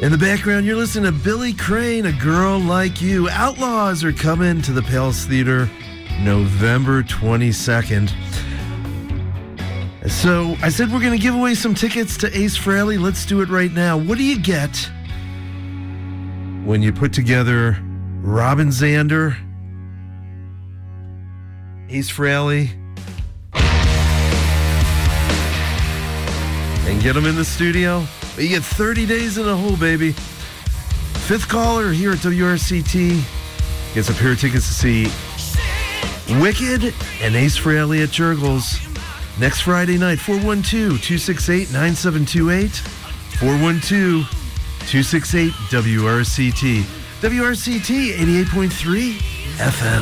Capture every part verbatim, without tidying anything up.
In the background, you're listening to Billy Crane, A Girl Like You. Outlaws are coming to the Palace Theater November twenty-second. So I said we're going to give away some tickets to Ace Frehley. Let's do it right now. What do you get when you put together Robin Zander, Ace Frehley, and get them in the studio? You get thirty days in a hole, baby. Fifth caller here at W R C T gets a pair of tickets to see Wicked and Ace Frehley at Jurgles next Friday night. four one two, two six eight, nine seven two eight. four one two, two six eight, W R C T. W R C T eighty-eight point three F M.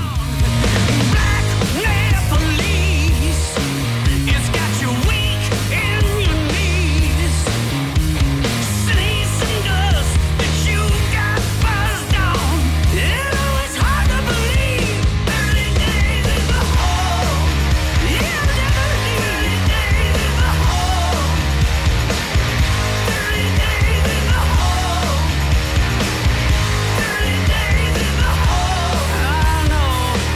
I know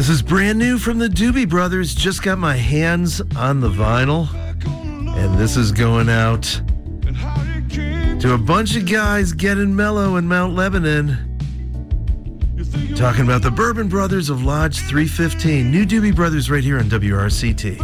This is brand new from the Doobie Brothers. Just got my hands on the vinyl. And this is going out to a bunch of guys getting mellow in Mount Lebanon. Talking about the Bourbon Brothers of Lodge three fifteen. New Doobie Brothers right here on W R C T.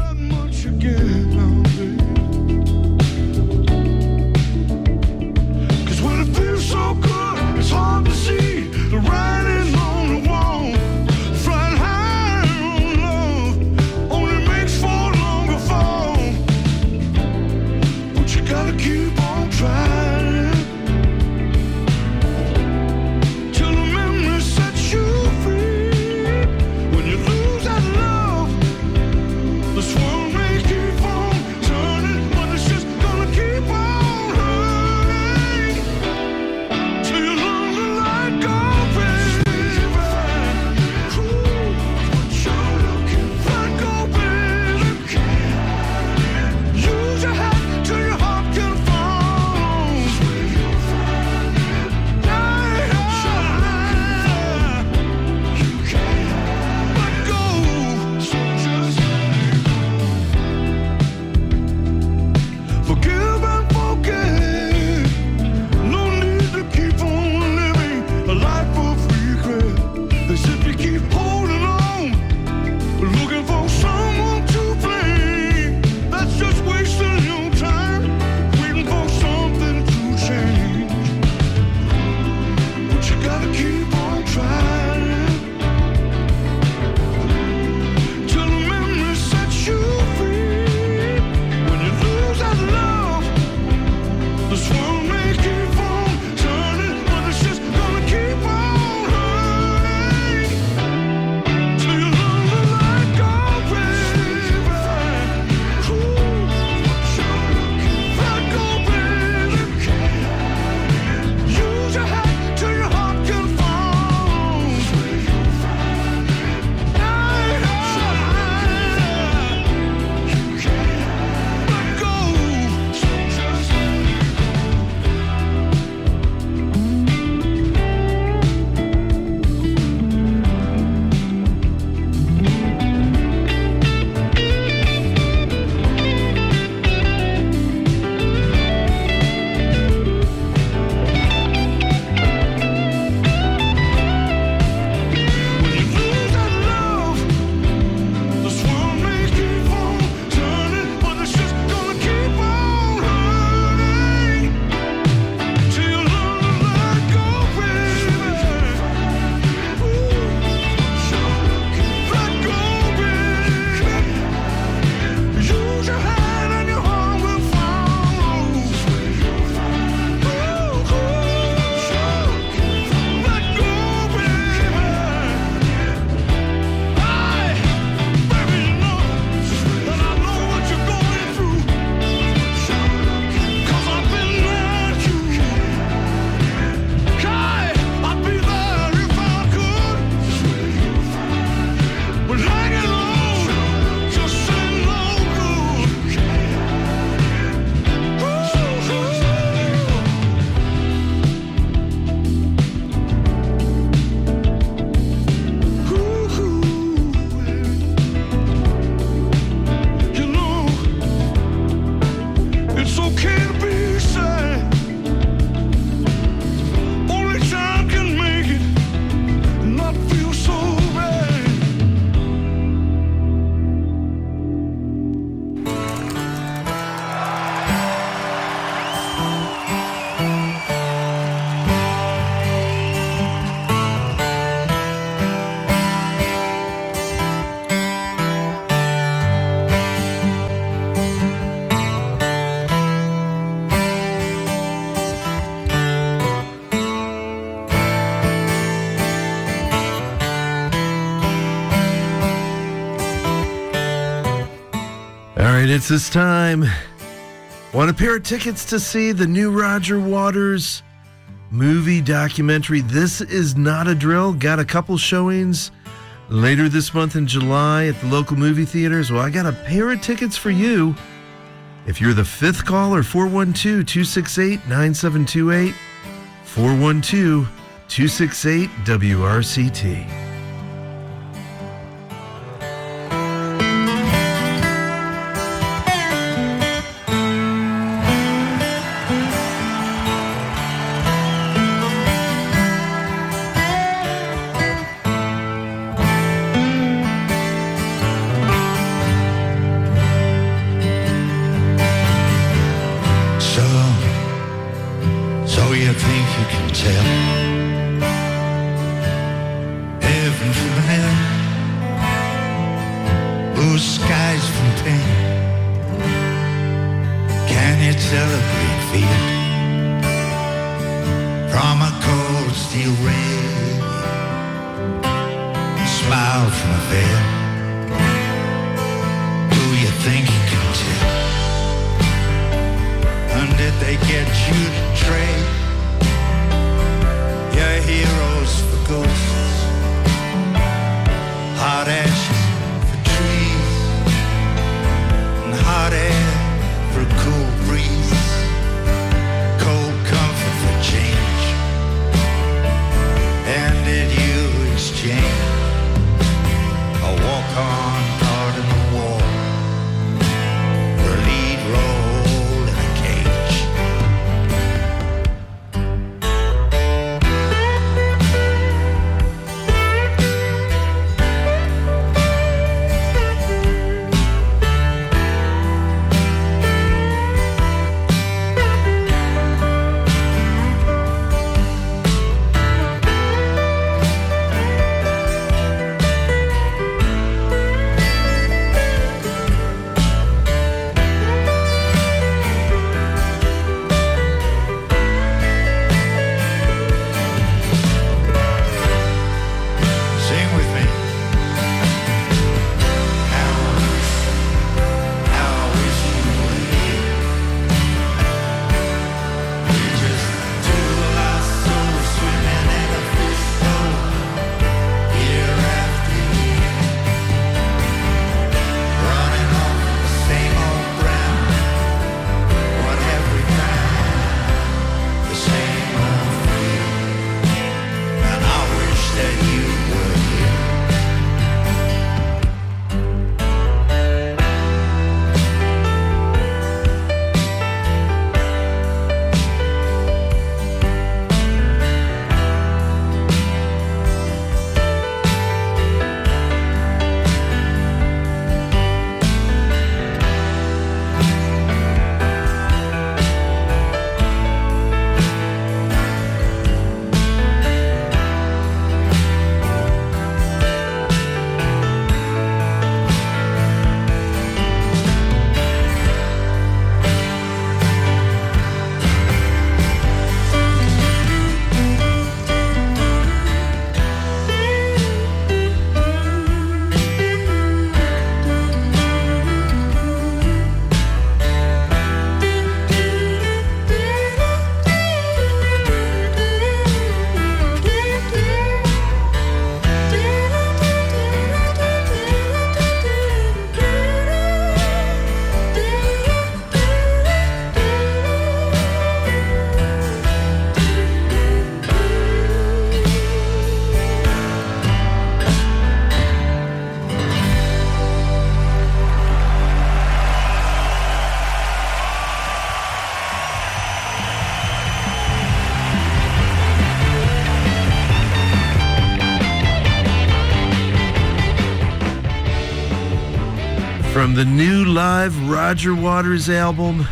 It's this time. Want a pair of tickets to see the new Roger Waters movie documentary, This Is Not a Drill? Got a couple showings later this month in July at the local movie theaters. Well, I got a pair of tickets for you. If you're the fifth caller, four one two, two six eight, nine seven two eight, four one two, two six eight, W R C T. think you can tell heaven from hell, blue skies from pain? Can you tell a great field from a cold steel ring? Smile from a veil. Do you think you can tell? And did they get you to trade your heroes for ghosts, hot ashes for trees, and hot air for a cool breeze, cold comfort for change? And did you exchange a walk-on part in the war for a lead role in a cage? From the new live Roger Waters album.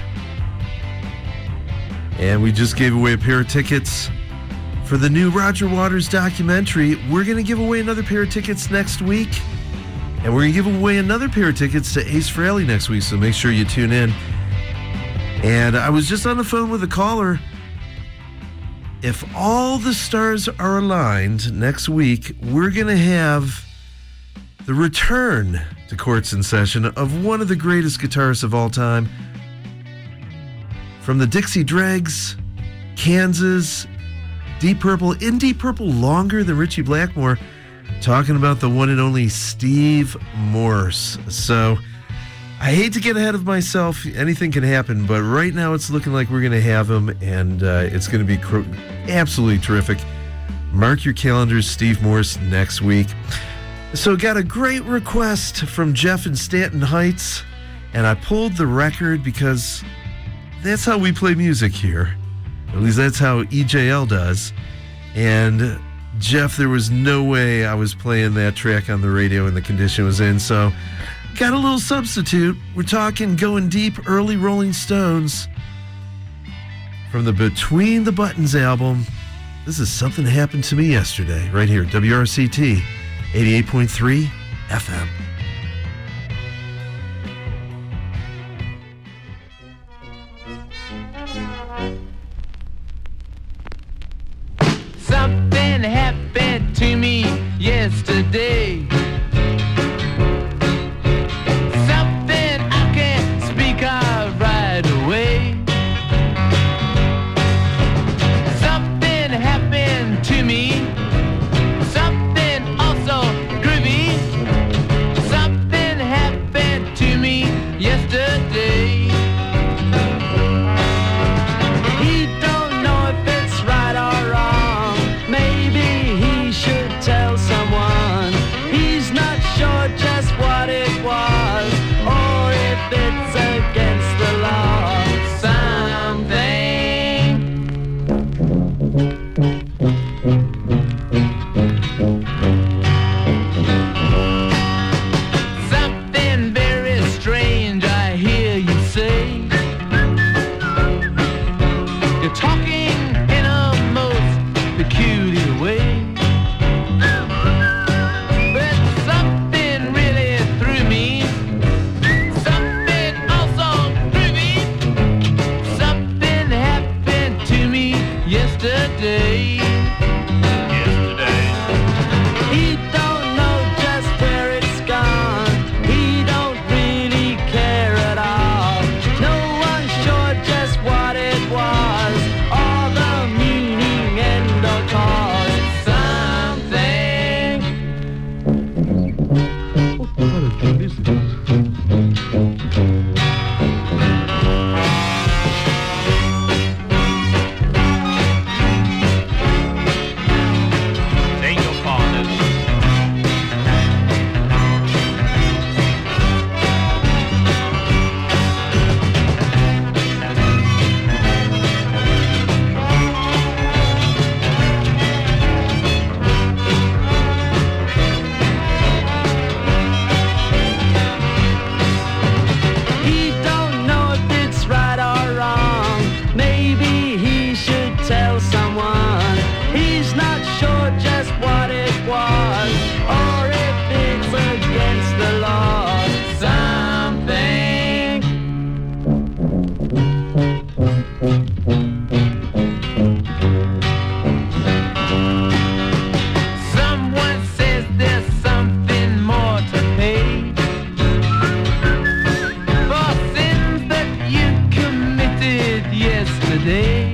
And we just gave away a pair of tickets for the new Roger Waters documentary. We're going to give away another pair of tickets next week. And we're going to give away another pair of tickets to Ace Frehley next week, so make sure you tune in. And I was just on the phone with a caller. If all the stars are aligned next week, we're going to have the return to Courts in Session of one of the greatest guitarists of all time. From the Dixie Dregs, Kansas, Deep Purple, in Deep Purple longer than Ritchie Blackmore, talking about the one and only Steve Morse. So I hate to get ahead of myself. Anything can happen, but right now it's looking like we're going to have him, and uh, it's going to be cr- absolutely terrific. Mark your calendars, Steve Morse next week. So got a great request from Jeff in Stanton Heights, and I pulled the record because that's how we play music here. At least that's how E J L does. And Jeff, there was no way I was playing that track on the radio in the condition it was in, so got a little substitute. We're talking Going Deep, early Rolling Stones. from the Between the Buttons album. This is Something Happened to Me Yesterday, right here, W R C T, eighty-eight point three F M. Something happened to me yesterday. Something I can't speak of right away. Something happened to me. Something also groovy. Something happened to me yesterday. He don't know if it's right or wrong. Maybe he should tell someone. He's not sure just what it was, or if it's against the law. Something, something very strange I hear you say. You're talking in a most peculiar way. But something really threw me. Something also threw me. Something happened to me yesterday. Yesterday. He don't know just where it's gone. He don't really care at all. No one's sure just what it was, or the meaning and or cause. Something. Angel fathers. He don't know if it's right or wrong. Maybe he should tell someone. He's not sure just what it was, or if it's against the law. Something. Someone says there's something more to pay for sins that you committed yesterday.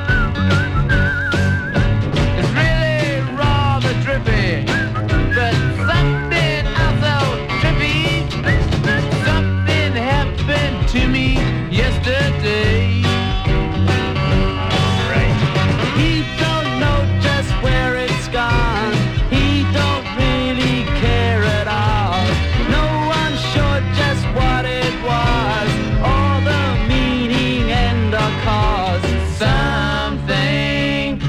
It's really rather trippy, but something also trippy. Something happened to me yesterday. He don't know just where it's gone. He don't really care at all. No one's sure just what it was, or the meaning and the cause. Something.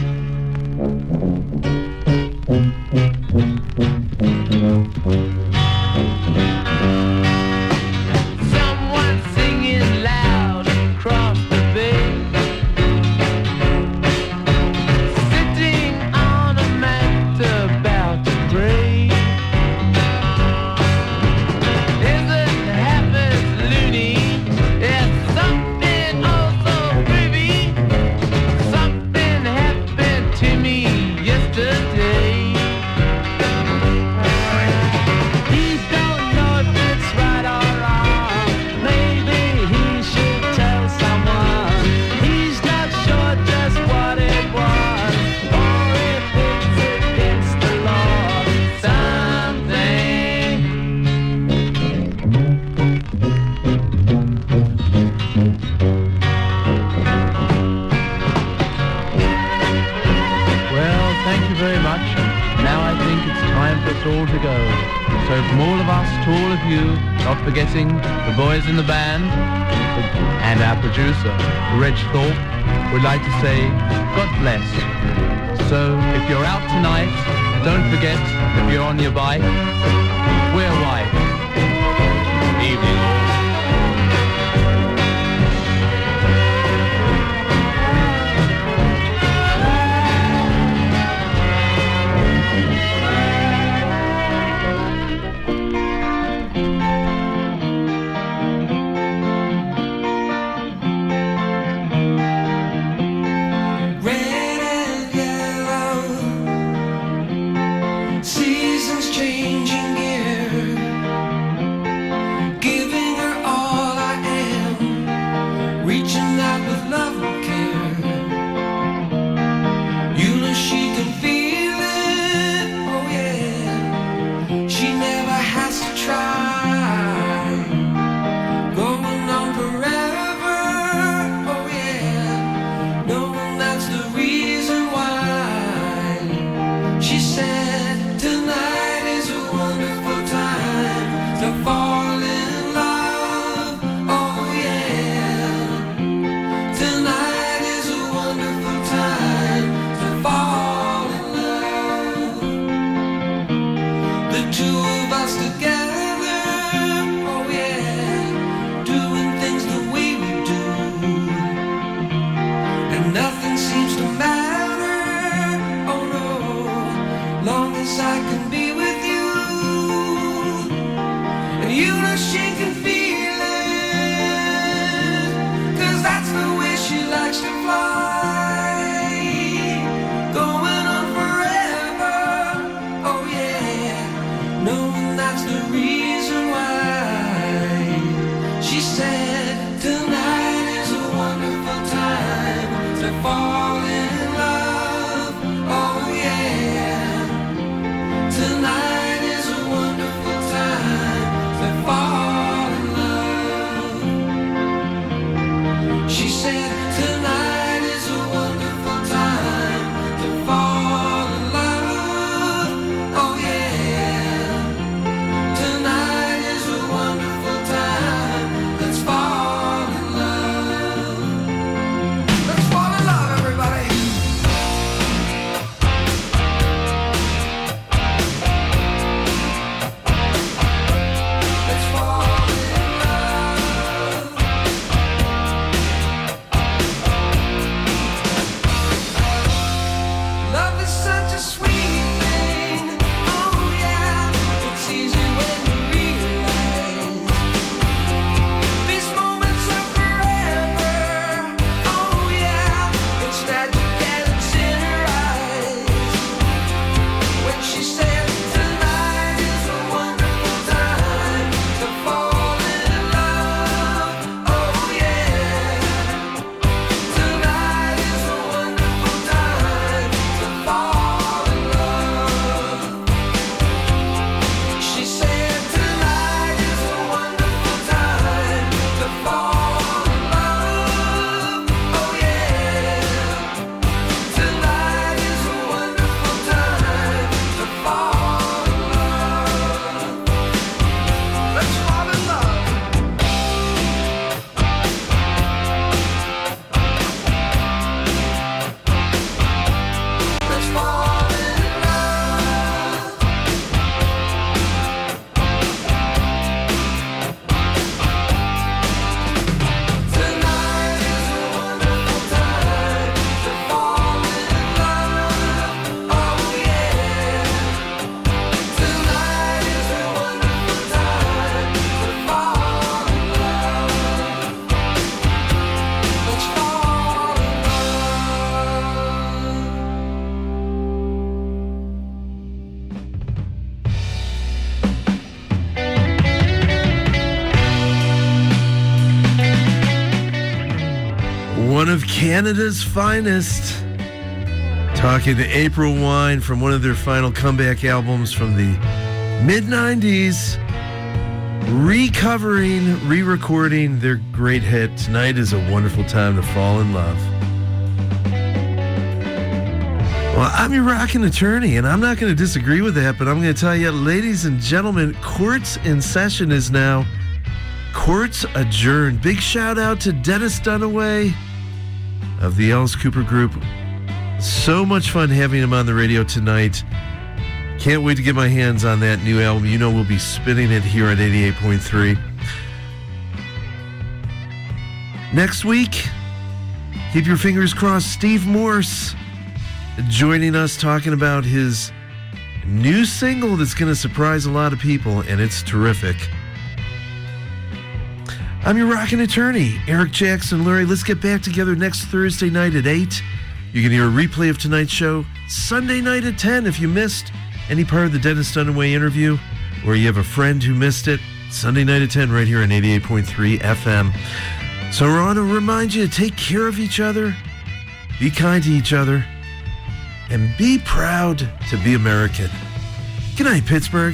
Someone singing loud across the bay. Sitting on a mat about to pray. Isn't half as loony. It's something also groovy. Something happened to me yesterday. He don't know if it's right or wrong. Maybe he should tell someone. He's not sure just what it was, or if it's against the law. Something. Well, thank you very much. Now I think it's time for us all to go. So from all of us to all of you, not forgetting the boys in the band and our producer, Reg Thorpe, would like to say God bless. So if you're out tonight, don't forget, if you're on your bike, wear white. Evening all. of Canada's finest. Talking to April Wine from one of their final comeback albums from the mid nineties. Recovering, re-recording their great hit, Tonight is a Wonderful Time to Fall in Love. Well, I'm your rockin' attorney, and I'm not going to disagree with that, but I'm going to tell you, ladies and gentlemen, court's in session is now. Court's adjourned. Big shout out to Dennis Dunaway of the Alice Cooper Group. So much fun having him on the radio tonight. Can't wait to get my hands on that new album. You know we'll be spinning it here at eighty-eight point three. Next week, keep your fingers crossed, Steve Morse joining us talking about his new single that's going to surprise a lot of people, and it's terrific. I'm your rockin' attorney, Eric Jackson Lurie. Let's get back together next Thursday night at eight. You can hear a replay of tonight's show Sunday night at ten if you missed any part of the Dennis Dunaway interview, or you have a friend who missed it, Sunday night at ten right here on eighty-eight point three F M. So I want to remind you to take care of each other, be kind to each other, and be proud to be American. Good night, Pittsburgh.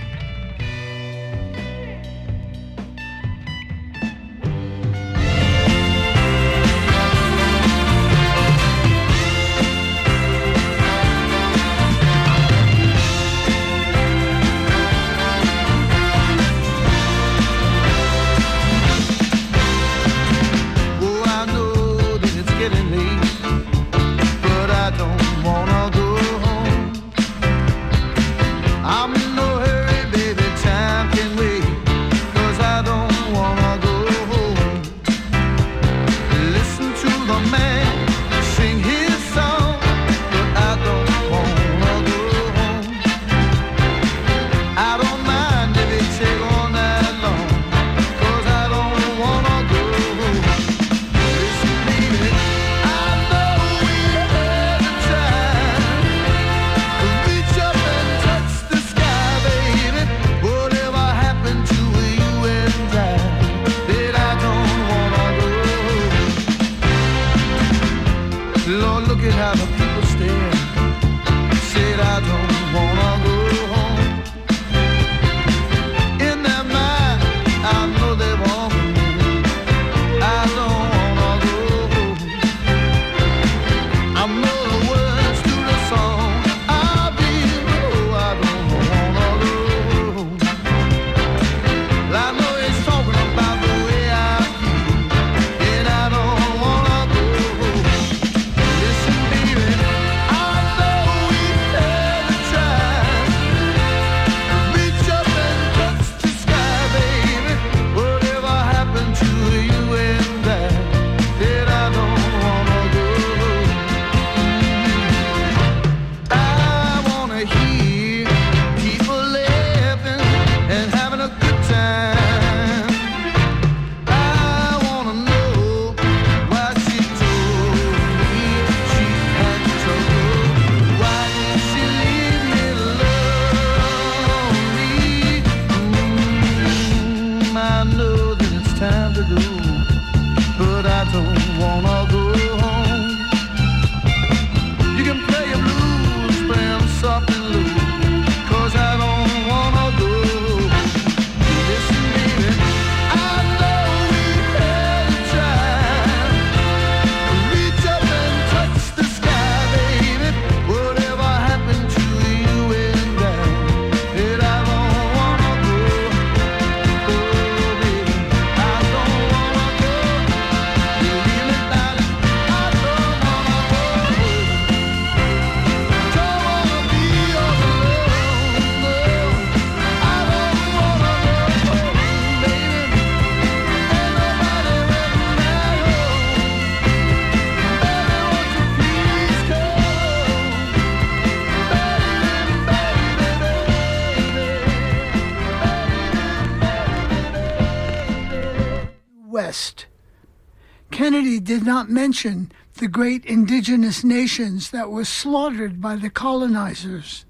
Kennedy did not mention the great indigenous nations that were slaughtered by the colonizers.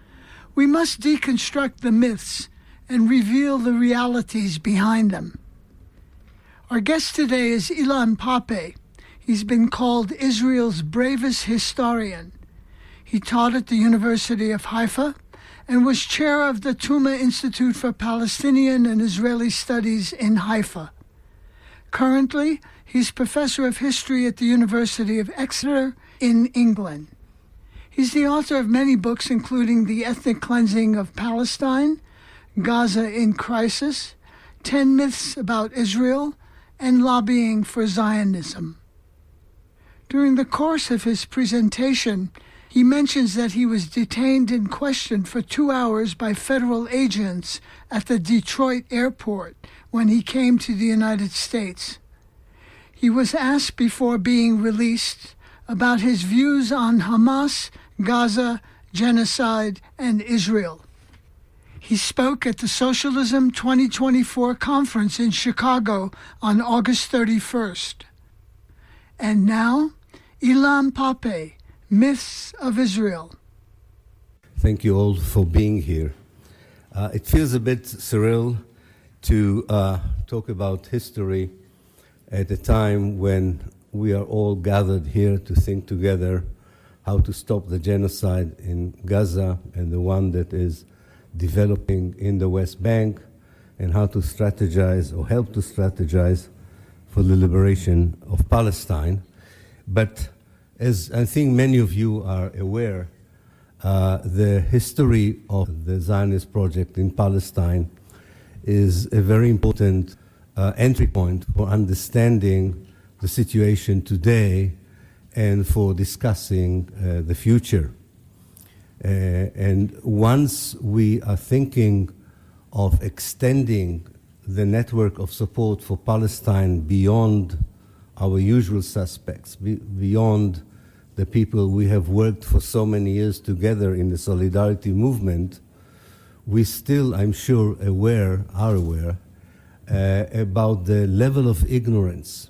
We must deconstruct the myths and reveal the realities behind them. Our guest today is Ilan Pappé. He's been called Israel's bravest historian. He taught at the University of Haifa and was chair of the Tuma Institute for Palestinian and Israeli Studies in Haifa. Currently, he's professor of history at the University of Exeter in England. He's the author of many books, including The Ethnic Cleansing of Palestine, Gaza in Crisis, Ten Myths About Israel, and Lobbying for Zionism. During the course of his presentation, he mentions that he was detained and questioned for two hours by federal agents at the Detroit airport when he came to the United States. He was asked before being released about his views on Hamas, Gaza, genocide, and Israel. He spoke at the Socialism twenty twenty-four conference in Chicago on August thirty-first. And now, Ilan Pappé, Myths of Israel. Thank you all for being here. Uh, it feels a bit surreal to uh, talk about history at a time when we are all gathered here to think together how to stop the genocide in Gaza and the one that is developing in the West Bank, and how to strategize or help to strategize for the liberation of Palestine. But as I think many of you are aware, uh, the history of the Zionist project in Palestine is a very important uh, entry point for understanding the situation today and for discussing uh, the future. Uh, and once we are thinking of extending the network of support for Palestine beyond our usual suspects, be, beyond the people we have worked for so many years together in the Solidarity movement, we still, I'm sure, aware, are aware uh, about the level of ignorance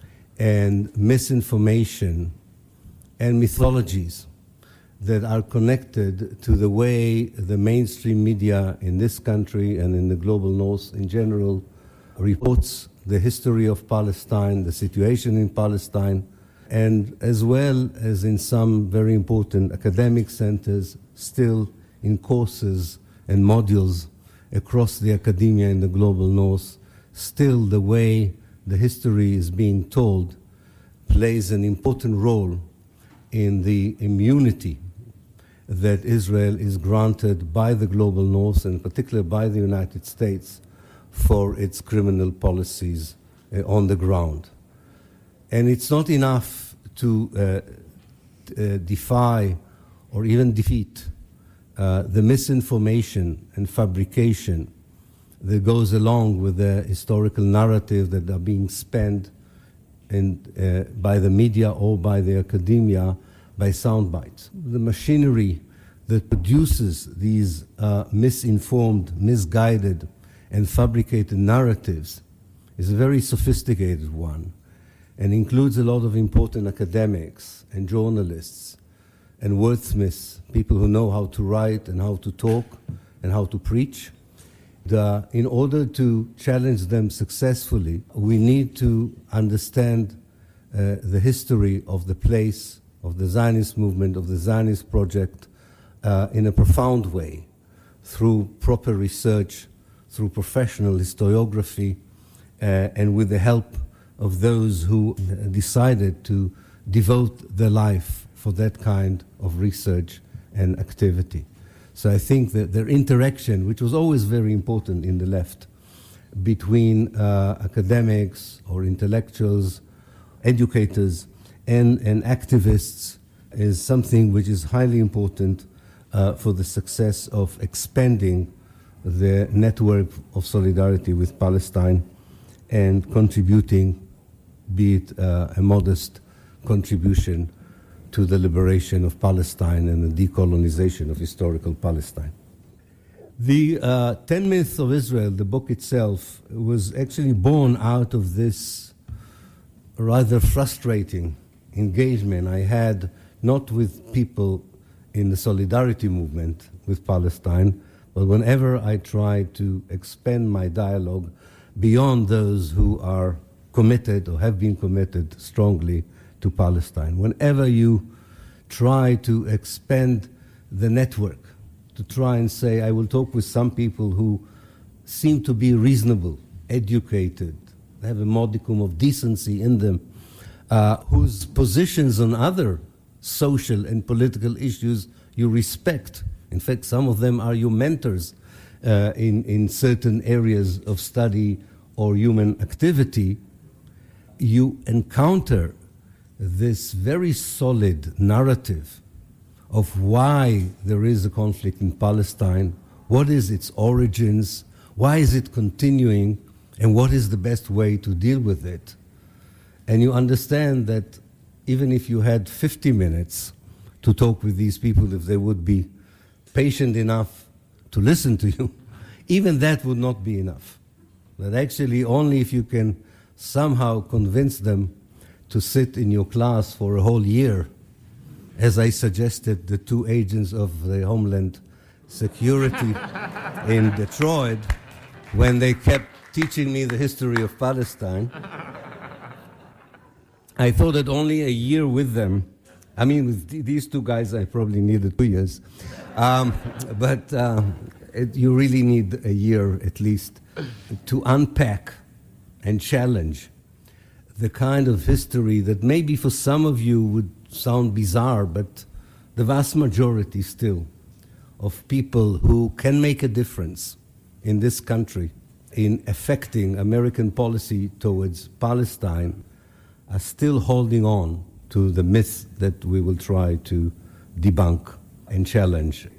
and misinformation and mythologies that are connected to the way the mainstream media in this country and in the global north in general reports the history of Palestine, the situation in Palestine, and as well as in some very important academic centers, still in courses and modules across the academia in the global north, still the way the history is being told plays an important role in the immunity that Israel is granted by the global north, and particularly by the United States, for its criminal policies uh, on the ground. And it's not enough to uh, uh, defy or even defeat uh, the misinformation and fabrication that goes along with the historical narrative that are being spent in, uh, by the media or by the academia by sound bites. The machinery that produces these uh, misinformed, misguided, and fabricated narratives is a very sophisticated one and includes a lot of important academics and journalists and wordsmiths, people who know how to write and how to talk and how to preach. The, in order to challenge them successfully, we need to understand uh, the history of the place, of the Zionist movement, of the Zionist project uh, in a profound way, through proper research, through professional historiography, uh, and with the help of those who decided to devote their life for that kind of research and activity. So I think that their interaction, which was always very important in the left, between uh, academics or intellectuals, educators, and, and activists, is something which is highly important uh, for the success of expanding the network of solidarity with Palestine and contributing, be it uh, a modest contribution, to the liberation of Palestine and the decolonization of historical Palestine. The uh, Ten Myths of Israel, the book itself, was actually born out of this rather frustrating engagement I had, not with people in the solidarity movement with Palestine, but whenever I try to expand my dialogue beyond those who are committed or have been committed strongly to Palestine. Whenever you try to expand the network, to try and say, I will talk with some people who seem to be reasonable, educated, have a modicum of decency in them, uh, whose positions on other social and political issues you respect. In fact, some of them are your mentors uh, in, in certain areas of study or human activity. You encounter this very solid narrative of why there is a conflict in Palestine, what is its origins, why is it continuing, and what is the best way to deal with it. And you understand that even if you had fifty minutes to talk with these people, if they would be patient enough to listen to you, even that would not be enough. That actually only if you can somehow convince them to sit in your class for a whole year, as I suggested the two agents of the Homeland Security in Detroit, when they kept teaching me the history of Palestine, I thought that only a year with them, I mean, with th- these two guys, I probably needed two years, um, but uh, it, you really need a year at least to unpack and challenge the kind of history that maybe for some of you would sound bizarre, but the vast majority still of people who can make a difference in this country in affecting American policy towards Palestine are still holding on to the myth that we will try to debunk and challenge.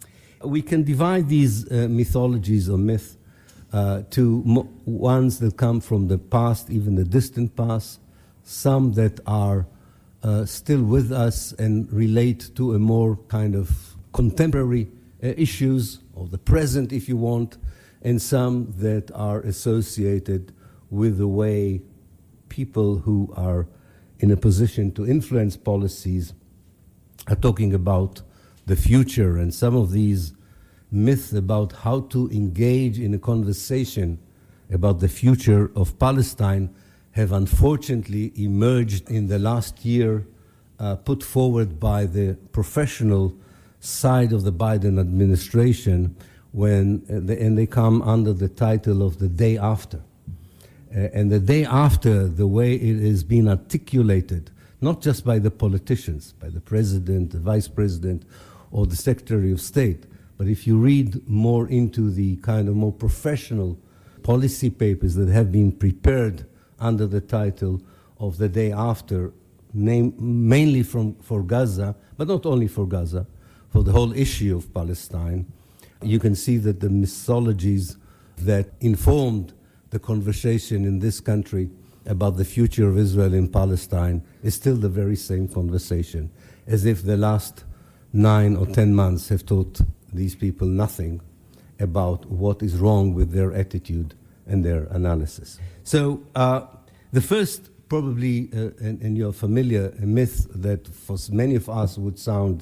We can divide these uh, mythologies or myths uh, to mo- ones that come from the past, even the distant past, some that are uh, still with us and relate to a more kind of contemporary uh, issues, or the present if you want, and some that are associated with the way people who are in a position to influence policies are talking about the future. And some of these myths about how to engage in a conversation about the future of Palestine have unfortunately emerged in the last year, uh, put forward by the professional side of the Biden administration, when uh, they, and they come under the title of the day after. Uh, and the day after, the way it is being articulated, not just by the politicians, by the president, the vice president, or the secretary of state, but if you read more into the kind of more professional policy papers that have been prepared under the title of the day after, name, mainly from, for Gaza, but not only for Gaza, for the whole issue of Palestine, you can see that the mythologies that informed the conversation in this country about the future of Israel in Palestine is still the very same conversation, as if the last nine or ten months have taught these people nothing about what is wrong with their attitude and their analysis. So uh, the first, probably, uh, and, and you're familiar, a myth that for many of us would sound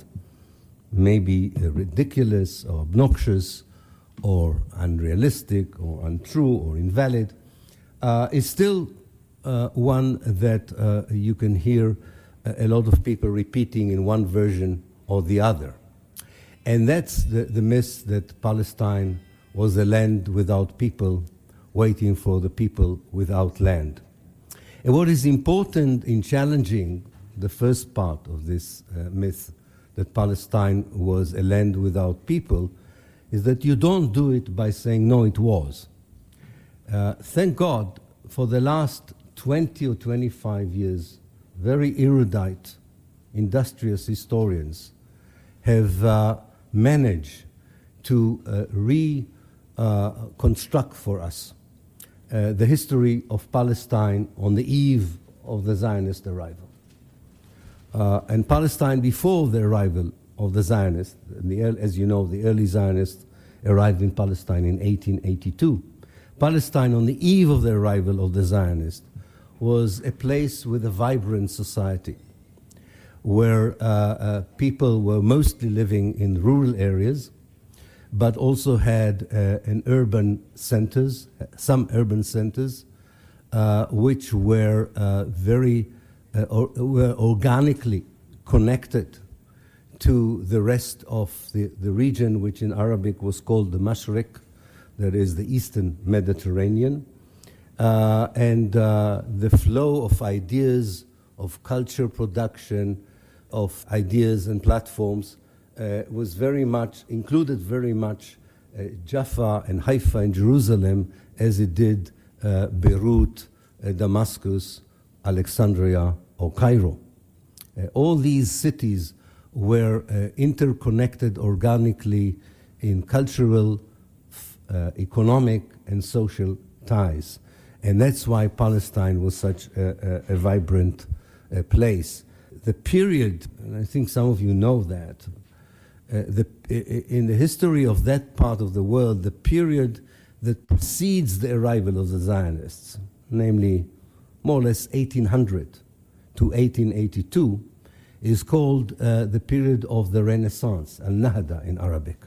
maybe uh, ridiculous or obnoxious or unrealistic or untrue or invalid, uh, is still uh, one that uh, you can hear a, a lot of people repeating in one version or the other. And that's the, the myth that Palestine was a land without people, waiting for the people without land. And what is important in challenging the first part of this uh, myth, that Palestine was a land without people, is that you don't do it by saying, no, it was. Uh, thank God, for the last twenty or twenty-five years, very erudite, industrious historians have uh, managed to uh, reconstruct uh, for us uh, the history of Palestine on the eve of the Zionist arrival. Uh, and Palestine before the arrival of the Zionists, the, as you know, the early Zionists arrived in Palestine in eighteen eighty-two. Palestine on the eve of the arrival of the Zionists was a place with a vibrant society, where uh, uh, people were mostly living in rural areas, but also had uh, an urban centers, some urban centers, uh, which were uh, very uh, or, were organically connected to the rest of the, the region, which in Arabic was called the Mashriq, that is the Eastern Mediterranean. Uh, and uh, the flow of ideas, of culture production, of ideas and platforms uh, was very much, included very much uh, Jaffa and Haifa and Jerusalem as it did uh, Beirut, uh, Damascus, Alexandria, or Cairo. Uh, all these cities were uh, interconnected organically in cultural, uh, economic, and social ties. And that's why Palestine was such a, a, a vibrant uh, place. The period, and I think some of you know that, uh, the, in the history of that part of the world, the period that precedes the arrival of the Zionists, namely more or less eighteen hundred to eighteen eighty-two, is called uh, the period of the Renaissance, al-Nahda in Arabic.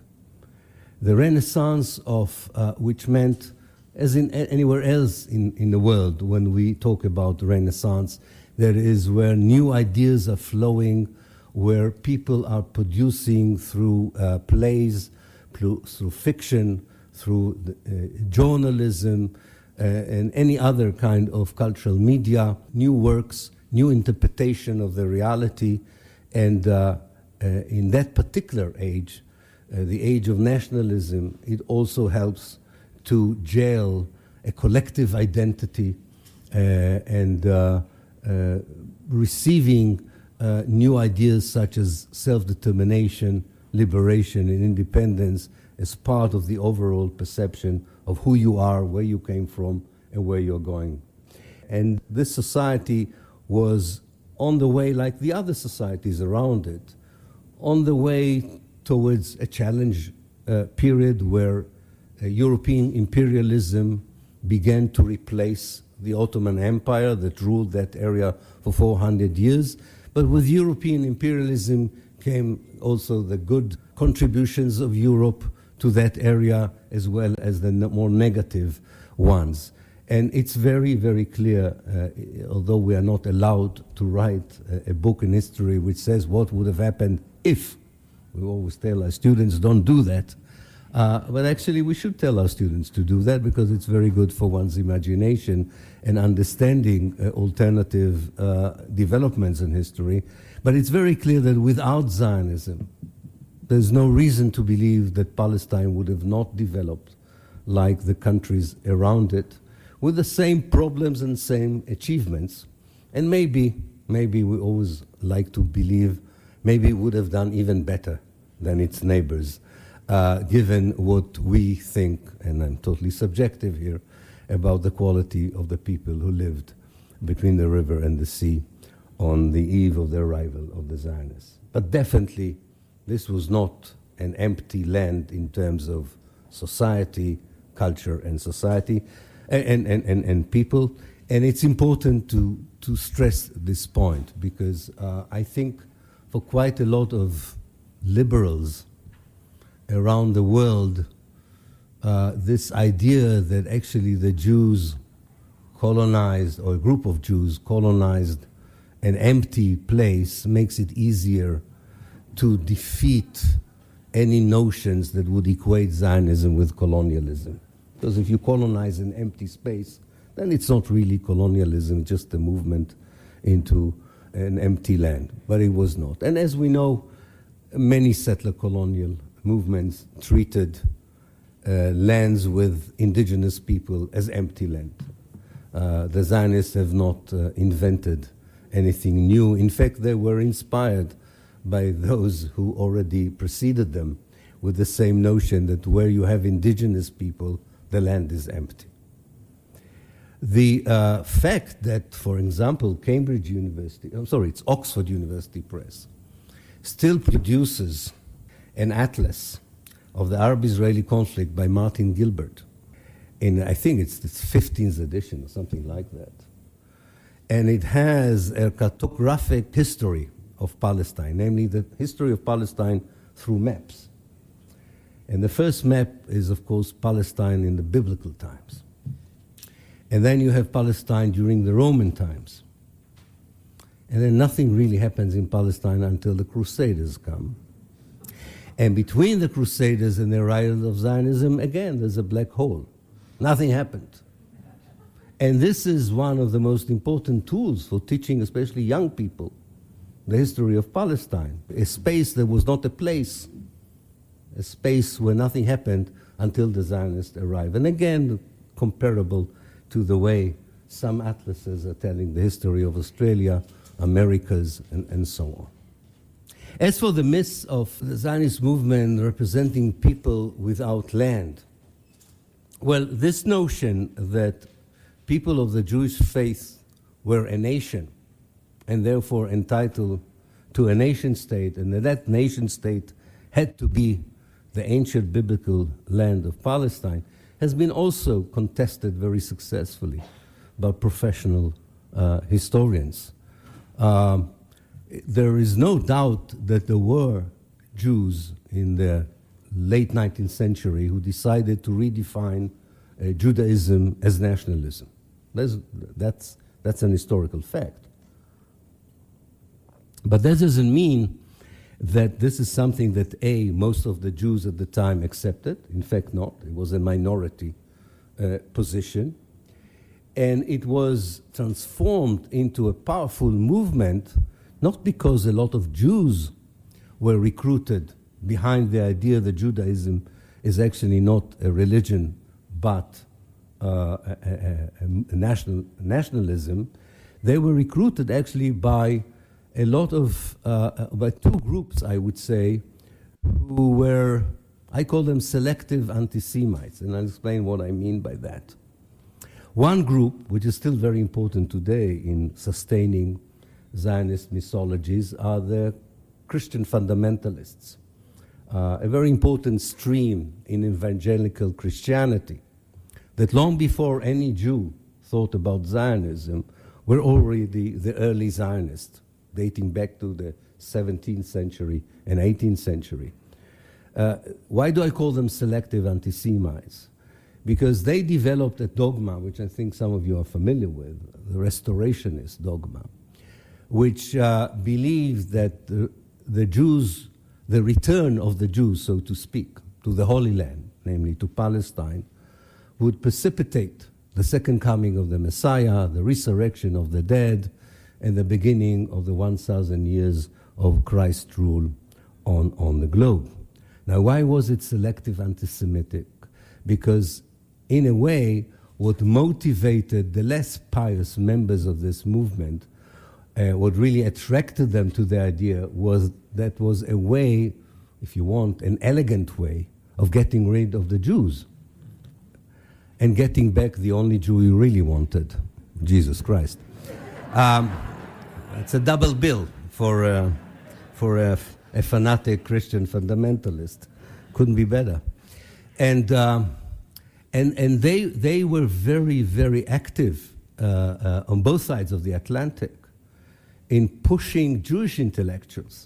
The Renaissance of, uh, which meant, as in anywhere else in, in the world, when we talk about the Renaissance, that is where new ideas are flowing, where people are producing through uh, plays, through, through fiction, through the, uh, journalism, uh, and any other kind of cultural media, new works, new interpretation of the reality. And uh, uh, in that particular age, uh, the age of nationalism, it also helps to jail a collective identity uh, and uh, uh, receiving uh, new ideas such as self-determination, liberation, and independence as part of the overall perception of who you are, where you came from, and where you're going. And this society was on the way, like the other societies around it, on the way towards a challenge uh, period where uh, European imperialism began to replace the Ottoman Empire that ruled that area for four hundred years. But with European imperialism came also the good contributions of Europe to that area, as well as the more negative ones. And it's very, very clear, uh, although we are not allowed to write a, a book in history which says what would have happened if. We always tell our students, don't do that. Uh, but actually, we should tell our students to do that because it's very good for one's imagination and understanding uh, alternative uh, developments in history. But it's very clear that without Zionism, there's no reason to believe that Palestine would have not developed like the countries around it, with the same problems and same achievements. And maybe, maybe we always like to believe, maybe it would have done even better than its neighbors, uh, given what we think, and I'm totally subjective here, about the quality of the people who lived between the river and the sea on the eve of the arrival of the Zionists. But definitely, this was not an empty land in terms of society, culture, and society. And, and, and, and people. And it's important to, to stress this point because uh, I think for quite a lot of liberals around the world, uh, this idea that actually the Jews colonized, or a group of Jews colonized an empty place makes it easier to defeat any notions that would equate Zionism with colonialism. Because if you colonize an empty space, then it's not really colonialism, just a movement into an empty land. But it was not. And as we know, many settler colonial movements treated uh, lands with indigenous people as empty land. Uh, the Zionists have not uh, invented anything new. In fact, they were inspired by those who already preceded them with the same notion that where you have indigenous people, the land is empty. The uh, fact that, for example, Cambridge University, I'm sorry, it's Oxford University Press, still produces an atlas of the Arab-Israeli conflict by Martin Gilbert. In, I think it's the fifteenth edition or something like that. And it has a cartographic history of Palestine, namely the history of Palestine through maps. And the first map is, of course, Palestine in the biblical times. And then you have Palestine during the Roman times. And then nothing really happens in Palestine until the Crusaders come. And between the Crusaders and the rise of Zionism, again, there's a black hole. Nothing happened. And this is one of the most important tools for teaching, especially young people, the history of Palestine. A space that was not a place, a space where nothing happened until the Zionists arrived. And again, comparable to the way some atlases are telling the history of Australia, Americas, and, and so on. As for the myths of the Zionist movement representing people without land, well, this notion that people of the Jewish faith were a nation and therefore entitled to a nation state, and that that nation state had to be the ancient biblical land of Palestine, has been also contested very successfully by professional uh, historians. Um, there is no doubt that there were Jews in the late nineteenth century who decided to redefine uh, Judaism as nationalism. That's, that's, that's an historical fact. But that doesn't mean that this is something that, A, most of the Jews at the time accepted. In fact, not. It was a minority uh, position. And it was transformed into a powerful movement, not because a lot of Jews were recruited behind the idea that Judaism is actually not a religion, but uh, a, a, a national, nationalism. They were recruited actually by a lot of, uh, by two groups, I would say, who were, I call them selective anti-Semites, and I'll explain what I mean by that. One group, which is still very important today in sustaining Zionist mythologies, are the Christian fundamentalists, uh, a very important stream in evangelical Christianity that long before any Jew thought about Zionism were already the early Zionists, dating back to the seventeenth century and eighteenth century. Uh, why do I call them selective anti-Semites? Because they developed a dogma, which I think some of you are familiar with, the restorationist dogma, which uh, believed that the, the Jews, the return of the Jews, so to speak, to the Holy Land, namely to Palestine, would precipitate the second coming of the Messiah, the resurrection of the dead, and the beginning of the one thousand years of Christ's rule on, on the globe. Now, why was it selective anti-Semitic? Because, in a way, what motivated the less pious members of this movement, uh, what really attracted them to the idea, was that was a way, if you want, an elegant way of getting rid of the Jews and getting back the only Jew you really wanted, Jesus Christ. Um, it's a double bill for, uh, for a, a fanatic Christian fundamentalist. Couldn't be better. And, um, and, and they, they were very, very active uh, uh, on both sides of the Atlantic in pushing Jewish intellectuals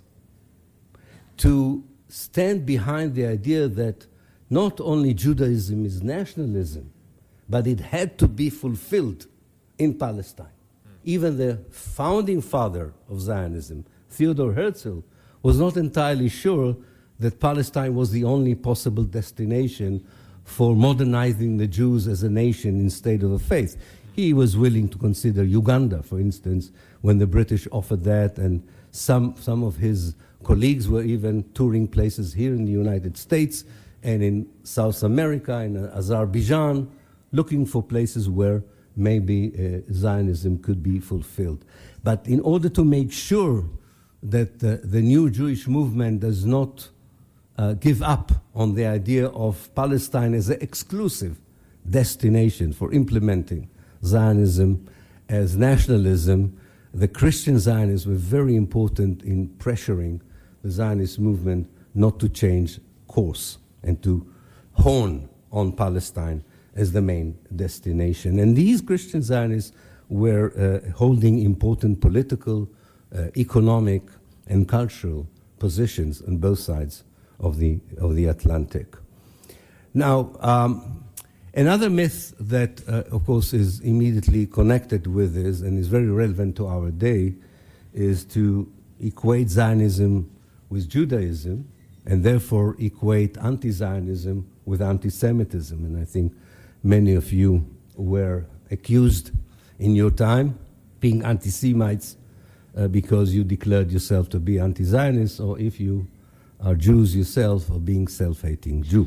to stand behind the idea that not only Judaism is nationalism, but it had to be fulfilled in Palestine. Even the founding father of Zionism, Theodor Herzl, was not entirely sure that Palestine was the only possible destination for modernizing the Jews as a nation instead of a faith. He was willing to consider Uganda, for instance, when the British offered that, and some, some of his colleagues were even touring places here in the United States and in South America, in Azerbaijan, looking for places where maybe uh, Zionism could be fulfilled. But in order to make sure that uh, the new Jewish movement does not uh, give up on the idea of Palestine as an exclusive destination for implementing Zionism as nationalism, the Christian Zionists were very important in pressuring the Zionist movement not to change course and to hone on Palestine as the main destination. And these Christian Zionists were uh, holding important political, uh, economic, and cultural positions on both sides of the, of the Atlantic. Now, um, another myth that, uh, of course, is immediately connected with this and is very relevant to our day is to equate Zionism with Judaism, and therefore equate anti-Zionism with anti-Semitism. And I think many of you were accused in your time being anti-Semites uh, because you declared yourself to be anti-Zionist, or if you are Jews yourself, of being self-hating Jew.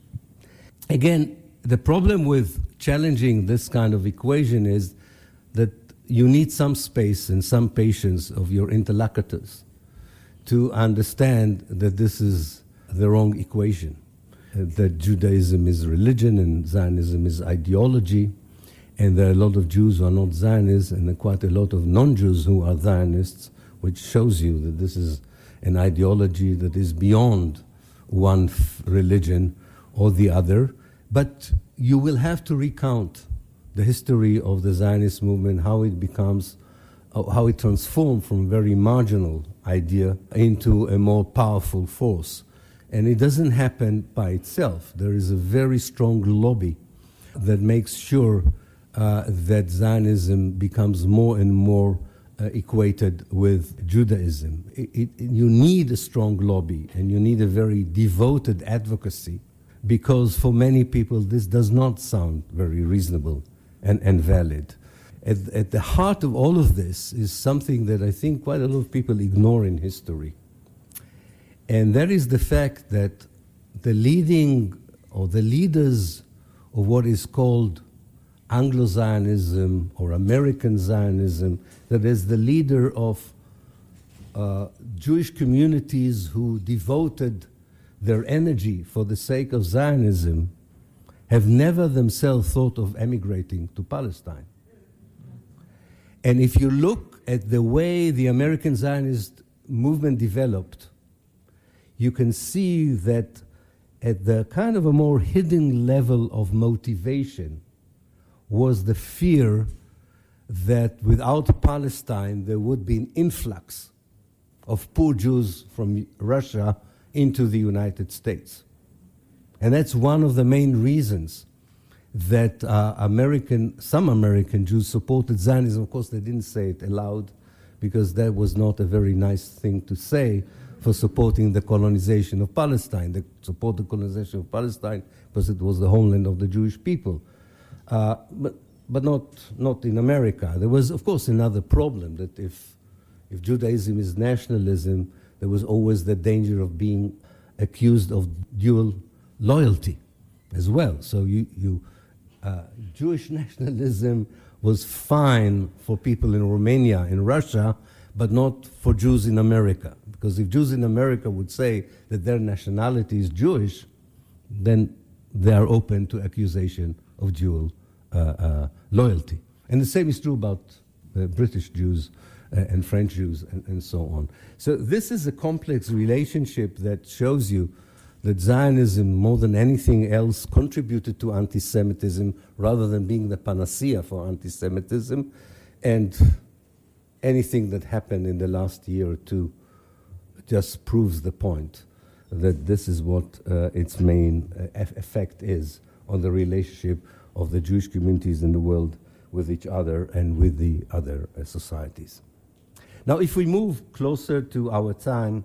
Again, the problem with challenging this kind of equation is that you need some space and some patience of your interlocutors to understand that this is the wrong equation, uh, that Judaism is religion and Zionism is ideology, and there are a lot of Jews who are not Zionists, and there are quite a lot of non-Jews who are Zionists, which shows you that this is an ideology that is beyond one f- religion or the other. But you will have to recount the history of the Zionist movement, how it becomes, uh, how it transformed from a very marginal idea into a more powerful force. And it doesn't happen by itself. There is a very strong lobby that makes sure uh, that Zionism becomes more and more uh, equated with Judaism. It, it, you need a strong lobby, and you need a very devoted advocacy, because for many people this does not sound very reasonable and, and valid. At, at the heart of all of this is something that I think quite a lot of people ignore in history. And that is the fact that the leading, or the leaders of what is called Anglo-Zionism or American Zionism, that is the leader of uh, Jewish communities who devoted their energy for the sake of Zionism, have never themselves thought of emigrating to Palestine. And if you look at the way the American Zionist movement developed, you can see that at the kind of a more hidden level of motivation was the fear that without Palestine there would be an influx of poor Jews from Russia into the United States. And that's one of the main reasons that uh, American, some American Jews supported Zionism. Of course, they didn't say it aloud, because that was not a very nice thing to say for supporting the colonization of Palestine. They support the colonization of Palestine because it was the homeland of the Jewish people. Uh, but but not, not in America. There was, of course, another problem, that if, if Judaism is nationalism, there was always the danger of being accused of dual loyalty as well. So you, you uh, Jewish nationalism was fine for people in Romania, in Russia, but not for Jews in America. Because if Jews in America would say that their nationality is Jewish, then they are open to accusation of dual uh, uh, loyalty. And the same is true about uh, British Jews uh, and French Jews and, and so on. So this is a complex relationship that shows you that Zionism, more than anything else, contributed to anti-Semitism rather than being the panacea for anti-Semitism. And anything that happened in the last year or two just proves the point that this is what uh, its main uh, effect is on the relationship of the Jewish communities in the world with each other and with the other uh, societies. Now, if we move closer to our time,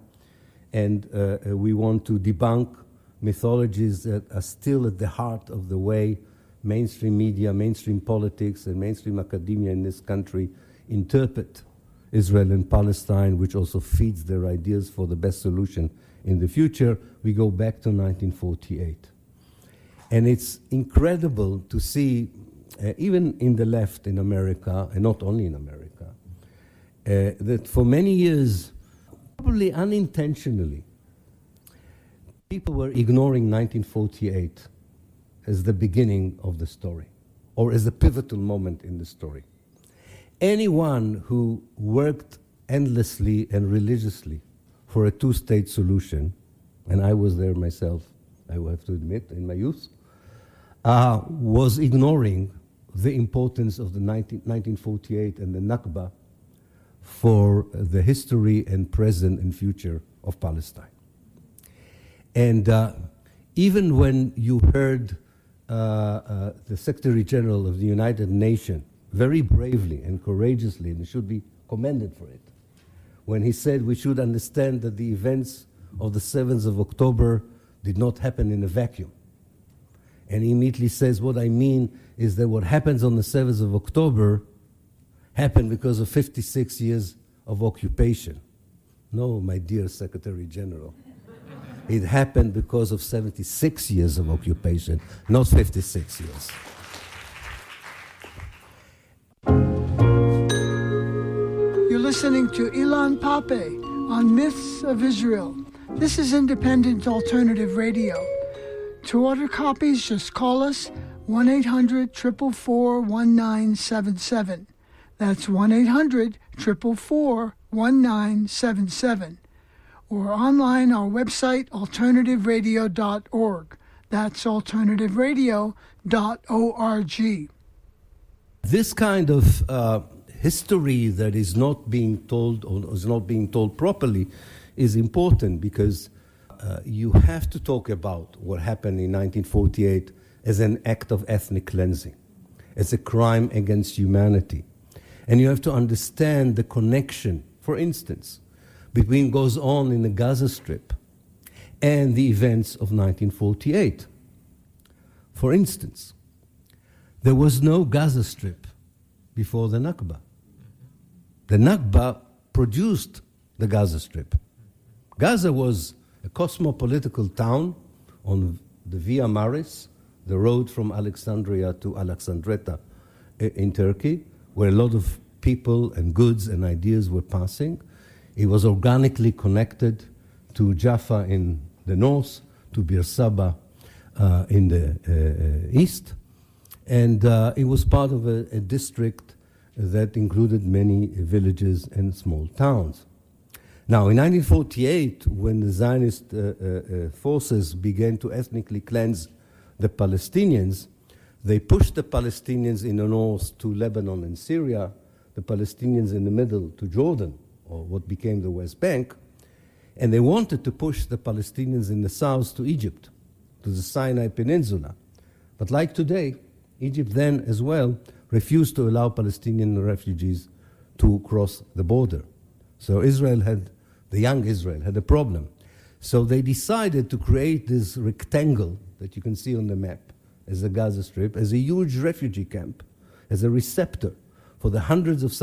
and uh, we want to debunk mythologies that are still at the heart of the way mainstream media, mainstream politics, and mainstream academia in this country interpret Israel and Palestine, which also feeds their ideas for the best solution in the future, we go back to nineteen forty-eight. And it's incredible to see, uh, even in the left in America, and not only in America, uh, that for many years, probably unintentionally, people were ignoring nineteen forty-eight as the beginning of the story, or as a pivotal moment in the story. Anyone who worked endlessly and religiously for a two-state solution, and I was there myself, I will have to admit, in my youth, uh, was ignoring the importance of the nineteen forty-eight and the Nakba for the history and present and future of Palestine. And uh, even when you heard uh, uh, the Secretary General of the United Nations very bravely and courageously, and he should be commended for it, when he said we should understand that the events of the seventh of October did not happen in a vacuum. And he immediately says, what I mean is that what happens on the seventh of October happened because of fifty-six years of occupation. No, my dear Secretary General. It happened because of seventy-six years of occupation, not fifty-six years. You're listening to Ilan Pape on Myths of Israel. This is Independent Alternative Radio. To order copies, just call us one eight hundred, four four four, one nine seven seven. That's one eight hundred, four four four, one nine seven seven. Or online, our website, alternative radio dot org. That's alternative radio dot org. This kind of uh, history that is not being told or is not being told properly is important because uh, you have to talk about what happened in nineteen forty-eight as an act of ethnic cleansing, as a crime against humanity. And you have to understand the connection, for instance, between what goes on in the Gaza Strip and the events of nineteen forty-eight. For instance, there was no Gaza Strip before the Nakba. The Nakba produced the Gaza Strip. Gaza was a cosmopolitical town on the Via Maris, the road from Alexandria to Alexandretta in Turkey, where a lot of people and goods and ideas were passing. It was organically connected to Jaffa in the north, to Beersheba uh, in the uh, east, and uh, it was part of a, a district that included many villages and small towns. Now, in nineteen forty-eight, when the Zionist uh, uh, forces began to ethnically cleanse the Palestinians, they pushed the Palestinians in the north to Lebanon and Syria, the Palestinians in the middle to Jordan, or what became the West Bank, and they wanted to push the Palestinians in the south to Egypt, to the Sinai Peninsula. But like today, Egypt then as well refused to allow Palestinian refugees to cross the border. So Israel had, the young Israel had a problem. So they decided to create this rectangle that you can see on the map as the Gaza Strip, as a huge refugee camp, as a receptor for the hundreds of